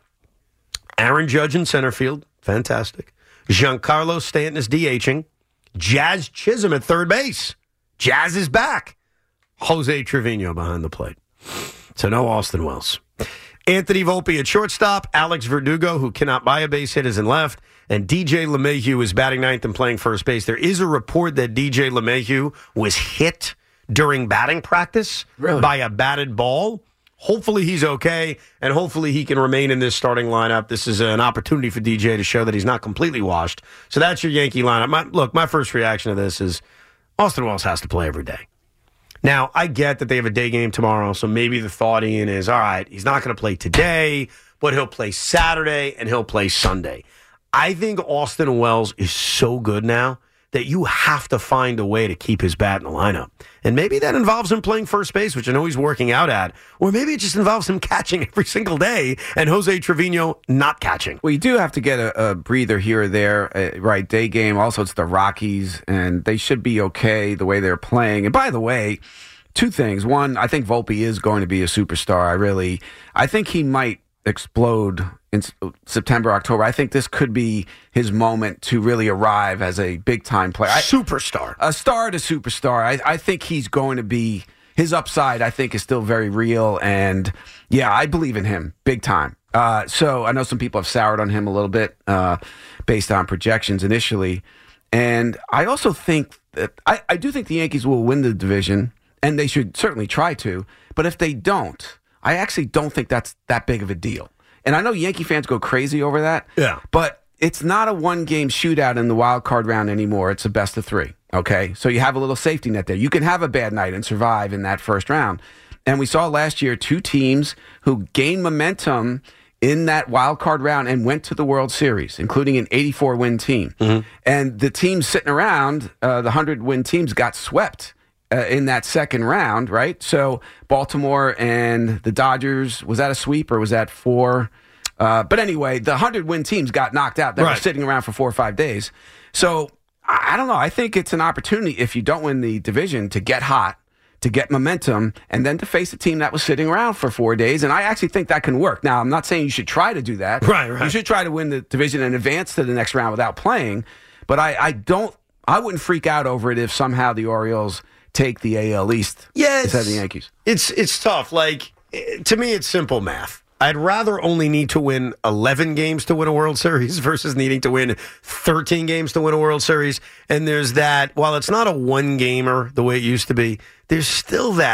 Aaron Judge in center field. Fantastic. Giancarlo Stanton is DHing. Jazz Chisholm at third base. Jazz is back. Jose Trevino behind the plate. So no Austin Wells. Anthony Volpe at shortstop. Alex Verdugo, who cannot buy a base hit, is in left. And D J LeMahieu is batting ninth and playing first base. There is a report that D J LeMahieu was hit during batting practice really? by a batted ball. Hopefully he's okay, and hopefully he can remain in this starting lineup. This is an opportunity for D J to show that he's not completely washed. So that's your Yankee lineup. My, look, my first reaction to this is Austin Wells has to play every day. Now, I get that they have a day game tomorrow, so maybe the thought, Ian, is, all right, he's not going to play today, but he'll play Saturday and he'll play Sunday. I think Austin Wells is so good now that you have to find a way to keep his bat in the lineup. And maybe that involves him playing first base, which I know he's working out at, or maybe it just involves him catching every single day and Jose Trevino not catching. Well, you do have to get a, a breather here or there, uh, right? Day game. Also, it's the Rockies, and they should be okay the way they're playing. And by the way, two things. One, I think Volpe is going to be a superstar. I really, I think he might explode in September, October. I think this could be his moment to really arrive as a big-time player. I, Superstar. A star to superstar. I, I think he's going to be, his upside, I think, is still very real. And, yeah, I believe in him big time. Uh, so I know some people have soured on him a little bit uh, based on projections initially. And I also think that, I, I do think the Yankees will win the division, and they should certainly try to. But if they don't, I actually don't think that's that big of a deal. And I know Yankee fans go crazy over that. Yeah. But it's not a one-game shootout in the wild card round anymore. It's a best of three. Okay? So you have a little safety net there. You can have a bad night and survive in that first round. And we saw last year two teams who gained momentum in that wild card round and went to the World Series, including an eighty-four win team. Mm-hmm. And the teams sitting around, uh, the one hundred win teams, got swept Uh, in that second round, right? So Baltimore and the Dodgers, was that a sweep or was that four? Uh, but anyway, the one hundred win teams got knocked out. They right. were sitting around for four or five days. So I, I don't know. I think it's an opportunity, if you don't win the division, to get hot, to get momentum, and then to face a team that was sitting around for four days. And I actually think that can work. Now, I'm not saying you should try to do that. Right, right. You should try to win the division and advance to the next round without playing. But I, I don't, I wouldn't freak out over it if somehow the Orioles take the A L East yes. instead of the Yankees. It's it's tough. Like, to me, it's simple math. I'd rather only need to win eleven games to win a World Series versus needing to win thirteen games to win a World Series. And there's that, while it's not a one-gamer the way it used to be, there's still that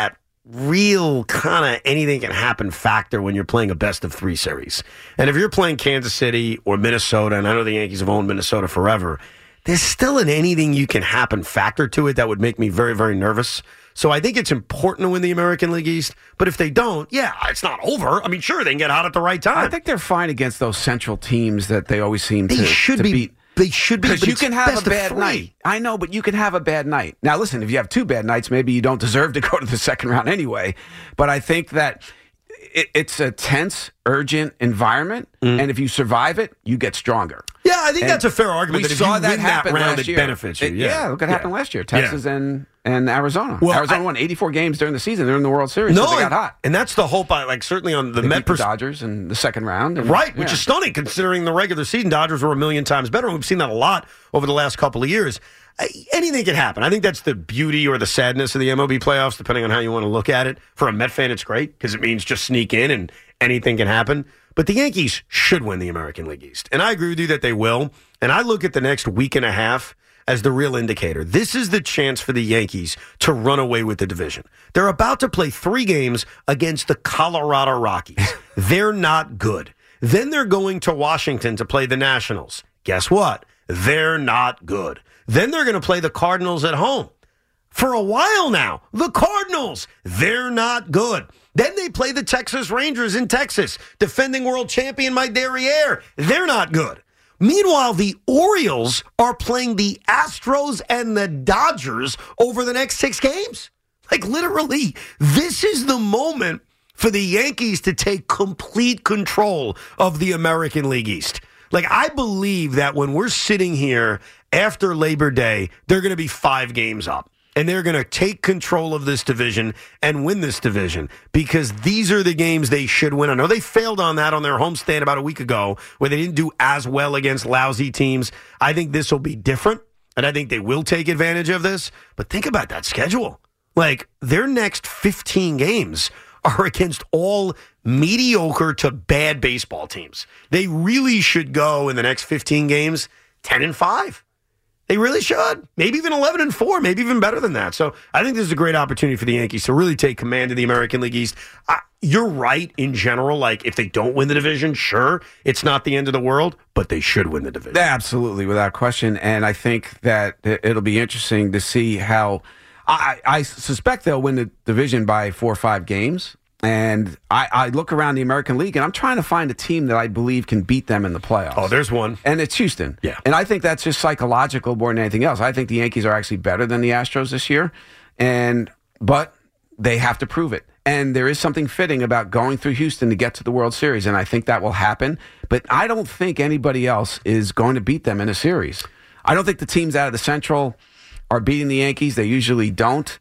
real kind of anything can happen factor when you're playing a best of three series. And if you're playing Kansas City or Minnesota, and I know the Yankees have owned Minnesota forever, there's still an anything you can happen factor to it that would make me very, very nervous. So I think it's important to win the American League East. But if they don't, yeah, it's not over. I mean, sure, they can get hot at the right time. I think they're fine against those central teams that they always seem they to, should to be, beat. They should be. Because you can have a bad night. I know, but you can have a bad night. Now, listen, if you have two bad nights, maybe you don't deserve to go to the second round anyway. But I think that it, it's a tense, urgent environment. Mm. And if you survive it, you get stronger. Yeah, I think and that's a fair argument. We that if saw you that win happen that round, last it year. benefits you. It, yeah. yeah, look what happened yeah. last year. Texas yeah. and, and Arizona. Well, Arizona I, won eighty-four games during the season. They're in the World Series. No, so they got hot. And that's the hope. I like certainly on the they Met beat the pers- Dodgers in the second round. And, right, yeah. which is stunning considering the regular season. Dodgers were a million times better. We've seen that a lot over the last couple of years. Anything can happen. I think that's the beauty or the sadness of the M L B playoffs, depending on how you want to look at it. For a Met fan, it's great because it means just sneak in and anything can happen. But the Yankees should win the American League East. And I agree with you that they will. And I look at the next week and a half as the real indicator. This is the chance for the Yankees to run away with the division. They're about to play three games against the Colorado Rockies. They're not good. Then they're going to Washington to play the Nationals. Guess what? They're not good. Then they're going to play the Cardinals at home. For a while now, the Cardinals, they're not good. Then they play the Texas Rangers in Texas, defending world champion Mike Derriere. They're not good. Meanwhile, the Orioles are playing the Astros and the Dodgers over the next six games. Like, literally, this is the moment for the Yankees to take complete control of the American League East. Like, I believe that when we're sitting here after Labor Day, they're going to be five games up. And they're going to take control of this division and win this division because these are the games they should win. I know they failed on that on their homestand about a week ago where they didn't do as well against lousy teams. I think this will be different, and I think they will take advantage of this. But think about that schedule. Like, their next fifteen games are against all mediocre to bad baseball teams. They really should go in the next fifteen games ten and five. They really should. Maybe even eleven and four, maybe even better than that. So I think this is a great opportunity for the Yankees to really take command of the American League East. I, you're right in general. Like, if they don't win the division, sure, it's not the end of the world, but they should win the division. Absolutely, without question. And I think that it'll be interesting to see how I, I suspect they'll win the division by four or five games. And I, I look around the American League, and I'm trying to find a team that I believe can beat them in the playoffs. Oh, there's one. And it's Houston. Yeah. And I think that's just psychological more than anything else. I think the Yankees are actually better than the Astros this year. And but they have to prove it. And there is something fitting about going through Houston to get to the World Series, and I think that will happen. But I don't think anybody else is going to beat them in a series. I don't think the teams out of the Central are beating the Yankees. They usually don't.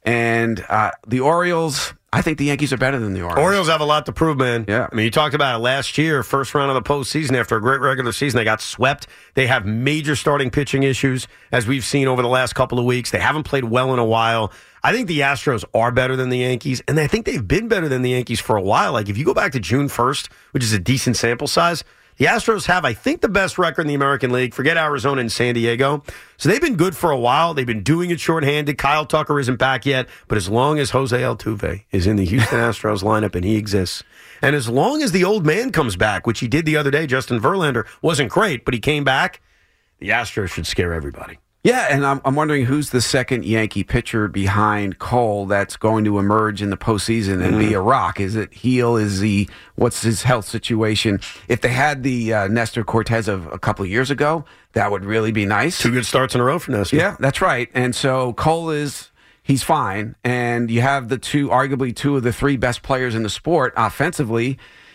And uh, the Orioles, I think the Yankees are better than the Orioles. Orioles have a lot to prove, man. Yeah. I mean, you talked about it last year, first round of the postseason after a great regular season. They got swept. They have major starting pitching issues, as we've seen over the last couple of weeks. They haven't played well in a while. I think the Astros are better than the Yankees, and I think they've been better than the Yankees for a while. Like, if you go back to June first, which is a decent sample size, the Astros have, I think, the best record in the American League. Forget Arizona and San Diego. So they've been good for a while. They've been doing it shorthanded. Kyle Tucker isn't back yet. But as long as Jose Altuve is in the Houston Astros lineup and he exists, and as long as the old man comes back, which he did the other day, Justin Verlander, wasn't great, but he came back, the Astros should scare everybody. Yeah, and I'm, I'm wondering who's the second Yankee pitcher behind Cole that's going to emerge in the postseason and mm. be a rock. Is it Heel? Is he? What's his health situation? If they had the uh, Nestor Cortez of a couple of years ago, that would really be nice. Two good starts in a row for Nestor. Yeah, that's right. And so Cole is, he's fine. And you have the two, arguably two of the three best players in the sport offensively.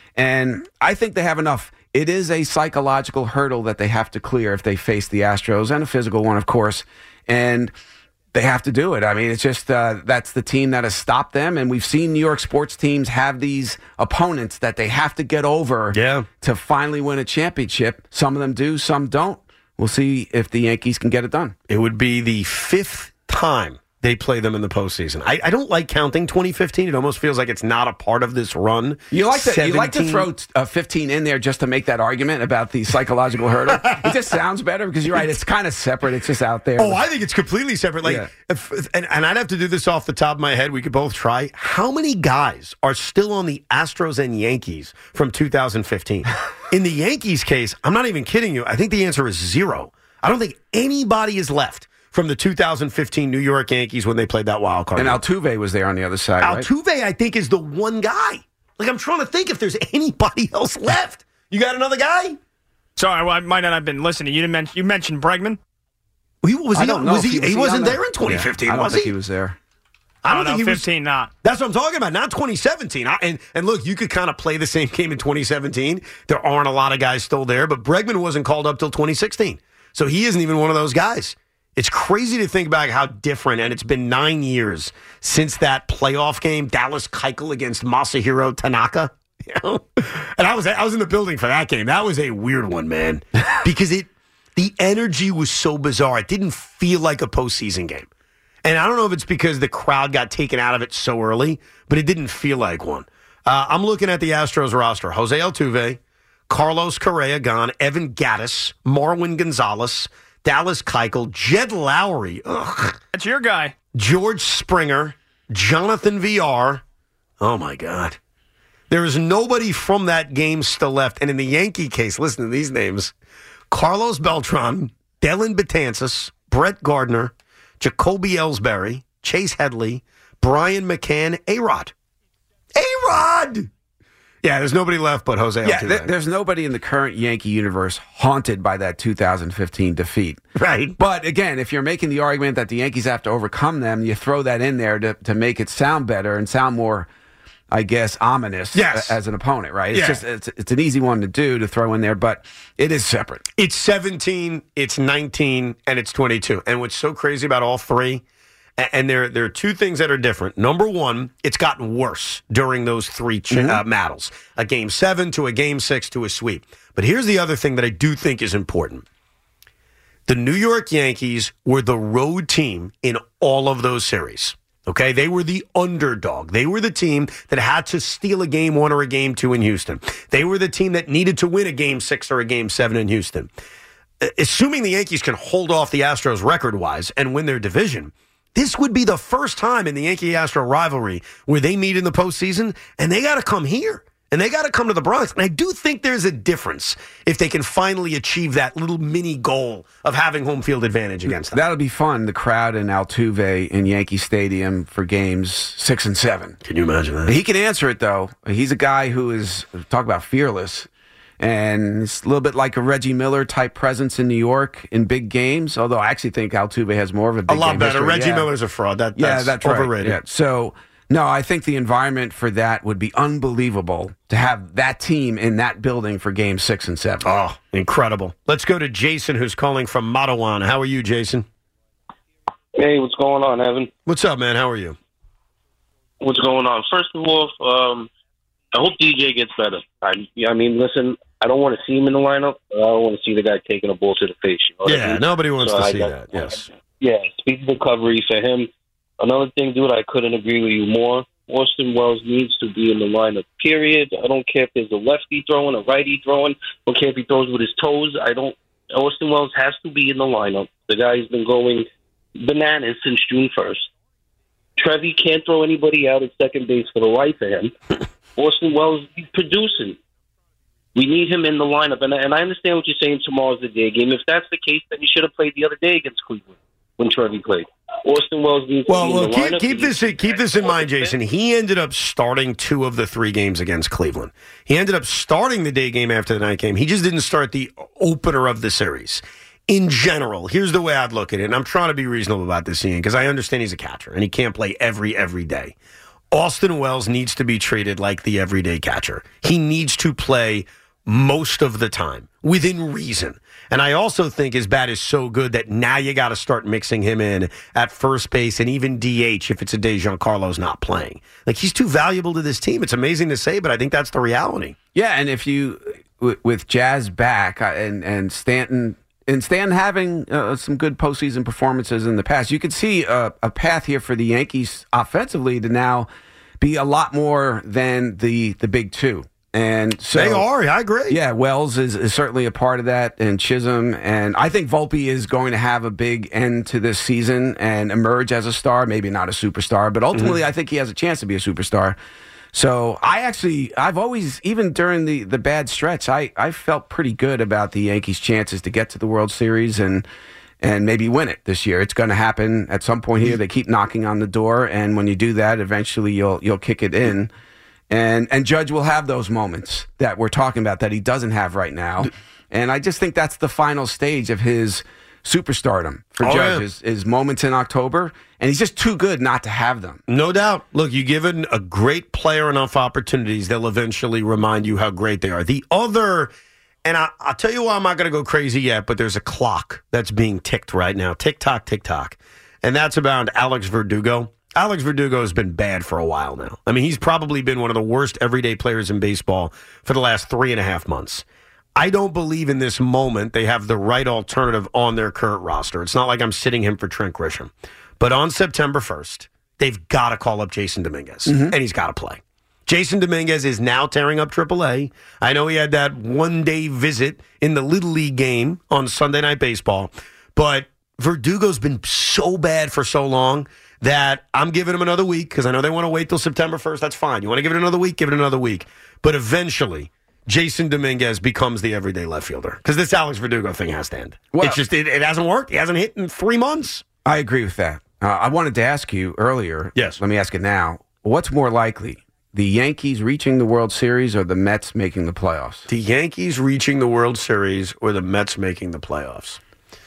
And I think they have enough. It is a psychological hurdle that they have to clear if they face the Astros, and a physical one, of course. And they have to do it. I mean, it's just uh, that's the team that has stopped them. And we've seen New York sports teams have these opponents that they have to get over yeah. to finally win a championship. Some of them do, some don't. We'll see if the Yankees can get it done. It would be the fifth time they play them in the postseason. I, I don't like counting twenty fifteen. It almost feels like it's not a part of this run. You like to, you like to throw uh, fifteen in there just to make that argument about the psychological hurdle. It just sounds better because you're right. It's kind of separate. It's just out there. Oh, I think it's completely separate. Like, Yeah. if, and, and I'd have to do this off the top of my head. We could both try. How many guys are still on the Astros and Yankees from two thousand fifteen? In the Yankees case, I'm not even kidding you. I think the answer is zero. I don't think anybody is left from the two thousand fifteen New York Yankees when they played that wild card. And Altuve was there on the other side, right? Altuve, I think, is the one guy. Like, I'm trying to think if there's anybody else left. You got another guy? Sorry, well, I might not have been listening. You didn't mention. You mentioned Bregman. He, was I he? don't know Was if he? he He, was he wasn't on there that? in twenty fifteen, Yeah, I don't was think he? he was there. I don't Oh, think no, he was. fifteen, not. That's what I'm talking about. Not twenty seventeen. I, and and look, you could kind of play the same game in twenty seventeen. There aren't a lot of guys still there, but Bregman wasn't called up till twenty sixteen, so he isn't even one of those guys. It's crazy to think back how different, and it's been nine years since that playoff game, Dallas Keuchel against Masahiro Tanaka. You know? And I was I was in the building for that game. That was a weird one, man, because it the energy was so bizarre. It didn't feel like a postseason game. And I don't know if it's because the crowd got taken out of it so early, but it didn't feel like one. Uh, I'm looking at the Astros roster. Jose Altuve, Carlos Correa gone, Evan Gattis, Marwin Gonzalez, Dallas Keuchel, Jed Lowry, ugh, That's your guy. George Springer, Jonathan V R. Oh, my God. There is nobody from that game still left. And in the Yankee case, listen to these names. Carlos Beltran, Dellin Betances, Brett Gardner, Jacoby Ellsbury, Chase Headley, Brian McCann, A-Rod. A-Rod! Yeah, there's nobody left but Jose Yeah, Altuve. th- there's nobody in the current Yankee universe haunted by that two thousand fifteen defeat. Right. But again, if you're making the argument that the Yankees have to overcome them, you throw that in there to, to make it sound better and sound more, I guess, ominous Yes. a- as an opponent, right? It's Yeah. just it's, it's an easy one to do to throw in there, but it is separate. It's seventeen, it's nineteen, and it's twenty-two. And what's so crazy about all three, a- and there, there are two things that are different. Number one, it's gotten worse during those three ch- Mm-hmm. uh, battles. A game seven to a game six to a sweep. But here's the other thing that I do think is important. The New York Yankees were the road team in all of those series. Okay, they were the underdog. They were the team that had to steal a game one or a game two in Houston. They were the team that needed to win a game six or a game seven in Houston. Assuming the Yankees can hold off the Astros record-wise and win their division, this would be the first time in the Yankee-Astro rivalry where they meet in the postseason, and they got to come here. And they got to come to the Bronx. And I do think there's a difference if they can finally achieve that little mini goal of having home field advantage against them. That'll be fun. The crowd in Altuve in Yankee Stadium for games six and seven. Can you imagine that? He can answer it, though. He's a guy who is, talk about fearless, and it's a little bit like a Reggie Miller type presence in New York in big games, although I actually think Altuve has more of a big A lot game better. history. Reggie Yeah. Miller's a fraud. That, Yeah, that's, that's right. overrated. Yeah. So, no, I think the environment for that would be unbelievable to have that team in that building for game six and seven. Oh, incredible. Let's go to Jason, who's calling from Matawan. How are you, Jason? Hey, what's going on, Evan? What's up, man? How are you? What's going on? First of all, um, I hope D J gets better. I, I mean, listen, I don't want to see him in the lineup. I don't want to see the guy taking a ball to the face. You know what I Yeah, mean? nobody wants So to I see got- that. Yes. Yeah, speed recovery for him. Another thing, dude, I couldn't agree with you more. Austin Wells needs to be in the lineup, period. I don't care if there's a lefty throwing, a righty throwing. I don't care if he throws with his toes. I don't. Austin Wells has to be in the lineup. The guy's been going bananas since June first. Trevi can't throw anybody out at second base for the life of him. Austin Wells, he's producing. We need him in the lineup. And, and I understand what you're saying, tomorrow's the day game. If that's the case, then he should have played the other day against Cleveland when Trevi played. Austin Wells needs Well, to be well, in the keep, lineup. keep He this needs to keep be this in back mind, on the Jason. bench. He ended up starting two of the three games against Cleveland. He ended up starting the day game after the night game. He just didn't start the opener of the series. In general, here's the way I'd look at it, and I'm trying to be reasonable about this, Ian, because I understand he's a catcher, and he can't play every, every day. Austin Wells needs to be treated like the everyday catcher. He needs to play most of the time, within reason. And I also think his bat is so good that now you got to start mixing him in at first base and even D H if it's a day Giancarlo's not playing. Like, he's too valuable to this team. It's amazing to say, but I think that's the reality. Yeah, and if you, with, with Jazz back uh, and, and Stanton and Stan having uh, some good postseason performances in the past, you could see a, a path here for the Yankees offensively to now be a lot more than the the big two. And so they are. I agree. Yeah, Wells is, is certainly a part of that, and Chisholm, and I think Volpe is going to have a big end to this season and emerge as a star. Maybe not a superstar, but ultimately, mm-hmm. I think he has a chance to be a superstar. So I actually, I've always, even during the, the bad stretch, I, I felt pretty good about the Yankees' chances to get to the World Series and and maybe win it this year. It's going to happen at some point here. They keep knocking on the door, and when you do that, eventually you'll you'll kick it in. And and Judge will have those moments that we're talking about that he doesn't have right now. And I just think that's the final stage of his superstardom for oh, Judge yeah. is, is moments in October, and he's just too good not to have them. No doubt. Look, you give a great player enough opportunities, they'll eventually remind you how great they are. The other, and I, I'll tell you why I'm not going to go crazy yet, but there's a clock that's being ticked right now. Tick-tock, tick-tock. And that's about Alex Verdugo. Alex Verdugo has been bad for a while now. I mean, he's probably been one of the worst everyday players in baseball for the last three and a half months. I don't believe in this moment they have the right alternative on their current roster. It's not like I'm sitting him for Trent Grisham. But on September first, they've got to call up Jason Dominguez, mm-hmm. and he's got to play. Jason Dominguez is now tearing up triple A. I know he had that one-day visit in the Little League game on Sunday Night Baseball, but Verdugo's been so bad for so long that I'm giving him another week because I know they want to wait till September first. That's fine. You want to give it another week? Give it another week. But eventually, Jason Dominguez becomes the everyday left fielder because this Alex Verdugo thing has to end. Well, it's just it, it hasn't worked. He hasn't hit in three months. I agree with that. Uh, I wanted to ask you earlier. Yes. Let me ask it now. What's more likely, the Yankees reaching the World Series or the Mets making the playoffs? The Yankees reaching the World Series or the Mets making the playoffs?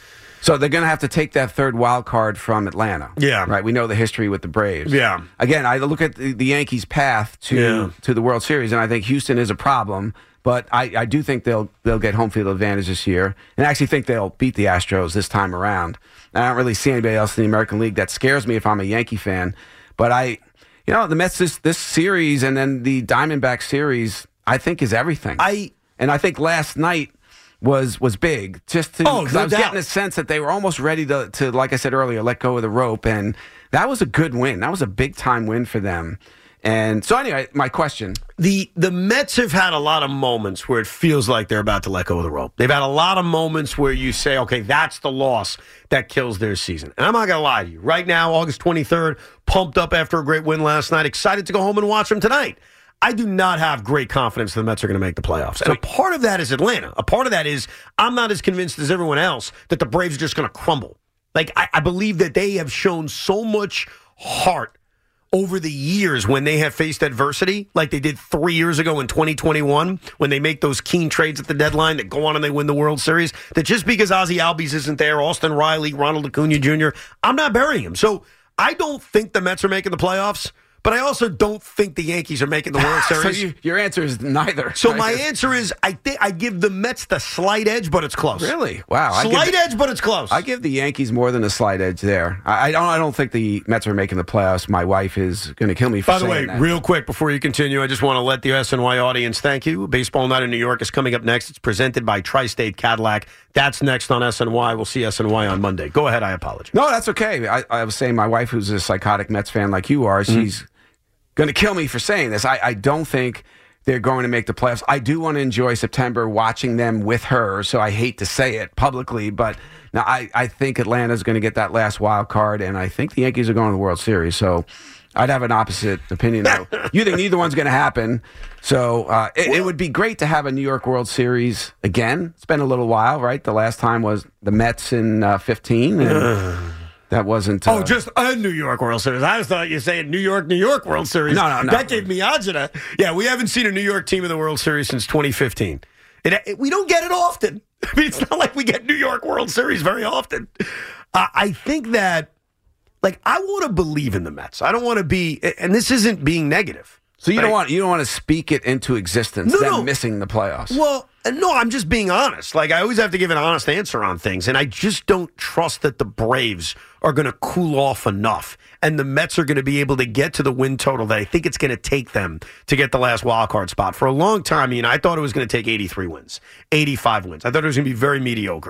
So they're going to have to take that third wild card from Atlanta. Yeah. Right? We know the history with the Braves. Yeah. Again, I look at the, the Yankees' path to yeah. to the World Series, and I think Houston is a problem, but I, I do think they'll they'll get home field advantage this year, and I actually think they'll beat the Astros this time around. And I don't really see anybody else in the American League that scares me if I'm a Yankee fan. But I, you know, the Mets, this, this series and then the Diamondback series, I think is everything. I And I think last night was was big. Just to, oh, no I was doubt. getting a sense that they were almost ready to, to, like I said earlier, let go of the rope. And that was a good win. That was a big-time win for them. And so anyway, my question. The the Mets have had a lot of moments where it feels like they're about to let go of the rope. They've had a lot of moments where you say, okay, that's the loss that kills their season. And I'm not going to lie to you. Right now, August twenty-third, pumped up after a great win last night, excited to go home and watch them tonight. I do not have great confidence the Mets are going to make the playoffs. And a part of that is Atlanta. A part of that is I'm not as convinced as everyone else that the Braves are just going to crumble. Like, I, I believe that they have shown so much heart over the years when they have faced adversity, like they did three years ago in twenty twenty-one, when they make those keen trades at the deadline that go on and they win the World Series, that just because Ozzie Albies isn't there, Austin Riley, Ronald Acuna Junior, I'm not burying him. So I don't think the Mets are making the playoffs, but I also don't think the Yankees are making the World Series. So you, your answer is neither. So my answer is I think I give the Mets the slight edge, but it's close. Really? Wow. Slight I give, edge, but it's close. I give the Yankees more than a slight edge there. I, I don't. I don't think the Mets are making the playoffs. My wife is going to kill me for By the saying way, that. real quick before you continue, I just want to let the S N Y audience thank you. Baseball Night in New York is coming up next. It's presented by Tri-State Cadillac. That's next on S N Y. We'll see S N Y on Monday. Go ahead. I apologize. No, that's okay. I, I was saying my wife, who's a psychotic Mets fan like you are, mm-hmm. she's going to kill me for saying this. I, I don't think they're going to make the playoffs. I do want to enjoy September watching them with her, so I hate to say it publicly, but now I, I think Atlanta's going to get that last wild card, and I think the Yankees are going to the World Series, so I'd have an opposite opinion, though. You think neither one's going to happen, so uh, it, it would be great to have a New York World Series again. It's been a little while, right? The last time was the Mets in uh, fifteen, and that wasn't... Uh, oh, just a New York World Series. I just thought you were saying New York, New York World Series. No, no, no. That gave me agita. Yeah, we haven't seen a New York team in the World Series since twenty fifteen. It, it, we don't get it often. I mean, it's not like we get New York World Series very often. Uh, I think that, like, I want to believe in the Mets. I don't want to be, and this isn't being negative. So you right? don't want you don't want to speak it into existence, no, them no. missing the playoffs. Well, no, I'm just being honest. Like, I always have to give an honest answer on things, and I just don't trust that the Braves are going to cool off enough, and the Mets are going to be able to get to the win total that I think it's going to take them to get the last wild card spot. For a long time, you know, I thought it was going to take eighty-three wins, eighty-five wins. I thought it was going to be very mediocre.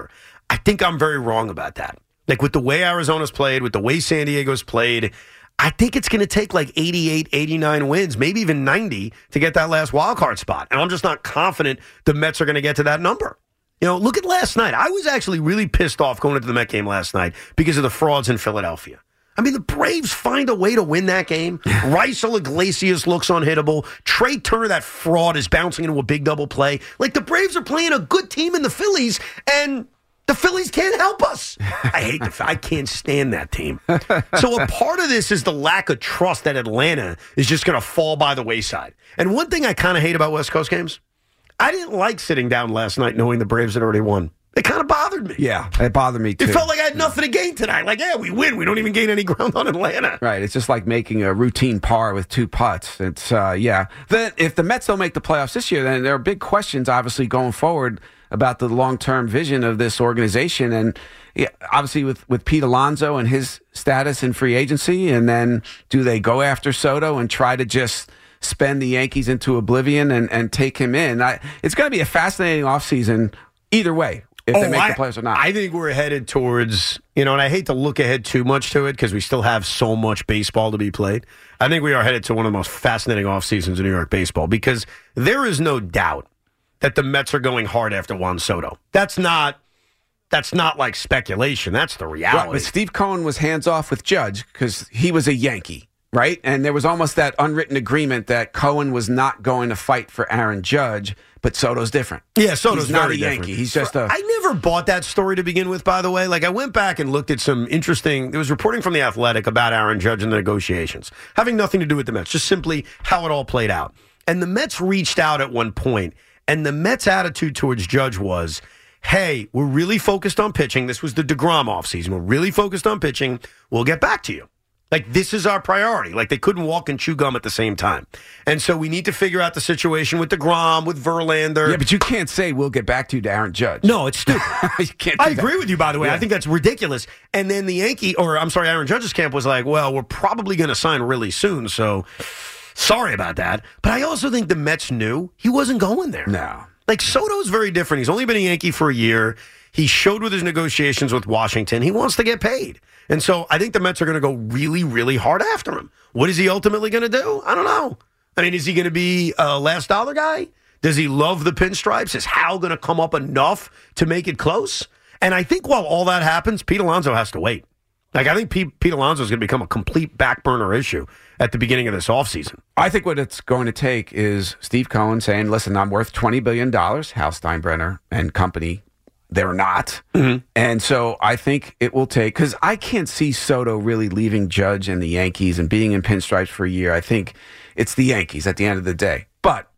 I think I'm very wrong about that. Like with the way Arizona's played, with the way San Diego's played, I think it's going to take like eighty-eight, eighty-nine wins, maybe even ninety to get that last wild card spot. And I'm just not confident the Mets are going to get to that number. You know, look at last night. I was actually really pissed off going into the Met game last night because of the frauds in Philadelphia. I mean, the Braves find a way to win that game. Raisel Iglesias looks unhittable. Trey Turner, that fraud, is bouncing into a big double play. Like, the Braves are playing a good team in the Phillies, and the Phillies can't help us. I hate the I can't stand that team. So a part of this is the lack of trust that Atlanta is just going to fall by the wayside. And one thing I kind of hate about West Coast games, I didn't like sitting down last night knowing the Braves had already won. It kind of bothered me. Yeah, it bothered me too. It felt like I had nothing to gain tonight. Like, yeah, we win. We don't even gain any ground on Atlanta. Right. It's just like making a routine par with two putts. It's, uh, yeah. Then if the Mets don't make the playoffs this year, then there are big questions, obviously, going forward about the long-term vision of this organization. And yeah, obviously with, with Pete Alonso and his status in free agency, and then do they go after Soto and try to just spend the Yankees into oblivion and, and take him in? I, it's going to be a fascinating offseason either way. If oh, they make I, the playoffs or not. I think we're headed towards, you know, and I hate to look ahead too much to it because we still have so much baseball to be played. I think we are headed to one of the most fascinating off seasons in New York baseball because there is no doubt that the Mets are going hard after Juan Soto. That's not that's not like speculation. That's the reality. Right, but Steve Cohen was hands off with Judge because he was a Yankee, right? And there was almost that unwritten agreement that Cohen was not going to fight for Aaron Judge. But Soto's different. Yeah, Soto's He's not very a Yankee. different. He's just a... I never bought that story to begin with, by the way. Like, I went back and looked at some interesting... There was reporting from The Athletic about Aaron Judge and the negotiations, having nothing to do with the Mets, just simply how it all played out. And the Mets reached out at one point, and the Mets' attitude towards Judge was, hey, we're really focused on pitching. This was the DeGrom offseason. We're really focused on pitching. We'll get back to you. Like, this is our priority. Like, they couldn't walk and chew gum at the same time. And so we need to figure out the situation with DeGrom, with Verlander. Yeah, but you can't say we'll get back to you to Aaron Judge. No, it's stupid. you can't do I that. agree with you, by the way. Yeah. I think that's ridiculous. And then the Yankee, or I'm sorry, Aaron Judge's camp was like, well, we're probably going to sign really soon, so sorry about that. But I also think the Mets knew he wasn't going there. No. Like, Soto's very different. He's only been a Yankee for a year. He showed with his negotiations with Washington. He wants to get paid. And so I think the Mets are going to go really, really hard after him. What is he ultimately going to do? I don't know. I mean, is he going to be a last dollar guy? Does he love the pinstripes? Is Hal going to come up enough to make it close? And I think while all that happens, Pete Alonso has to wait. Like, I think Pete, Pete Alonso is going to become a complete back burner issue at the beginning of this offseason. I think what it's going to take is Steve Cohen saying, listen, I'm worth twenty billion dollars, Hal Steinbrenner and company. They're not. Mm-hmm. And so I think it will take, because I can't see Soto really leaving Judge and the Yankees and being in pinstripes for a year. I think it's the Yankees at the end of the day. But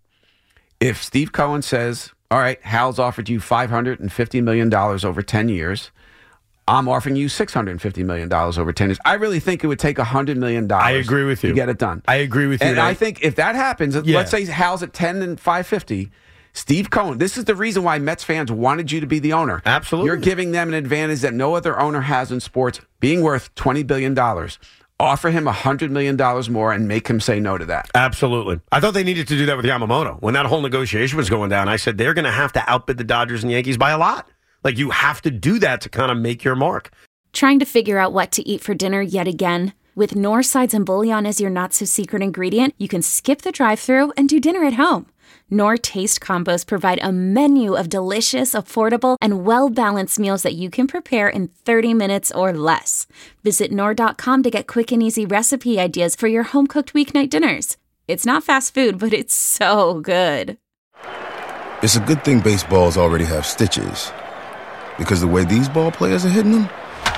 if Steve Cohen says, all right, Hal's offered you five hundred fifty million dollars over ten years, I'm offering you six hundred fifty million dollars over ten years. I really think it would take one hundred million dollars I agree with you. to get it done. I agree with you. And I think if that happens, Yeah. let's say Hal's at ten and five fifty, Steve Cohen, this is the reason why Mets fans wanted you to be the owner. Absolutely. You're giving them an advantage that no other owner has in sports, being worth twenty billion dollars. Offer him one hundred million dollars more and make him say no to that. Absolutely. I thought they needed to do that with Yamamoto. When that whole negotiation was going down, I said they're going to have to outbid the Dodgers and Yankees by a lot. Like, you have to do that to kind of make your mark. Trying to figure out what to eat for dinner yet again? With Knorr Sides and Bouillon as your not-so-secret ingredient, you can skip the drive-thru and do dinner at home. Knorr Taste Combos provide a menu of delicious, affordable, and well-balanced meals that you can prepare in thirty minutes or less. Visit Knorr dot com to get quick and easy recipe ideas for your home-cooked weeknight dinners. It's not fast food, but it's so good. It's a good thing baseballs already have stitches. Because the way these ball players are hitting them?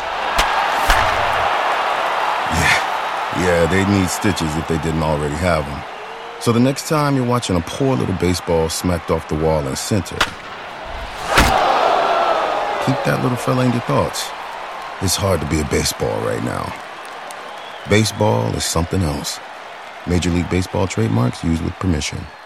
Yeah, yeah, they need stitches if they didn't already have them. So the next time you're watching a poor little baseball smacked off the wall in center, keep that little fella in your thoughts. It's hard to be a baseball right now. Baseball is something else. Major League Baseball trademarks used with permission.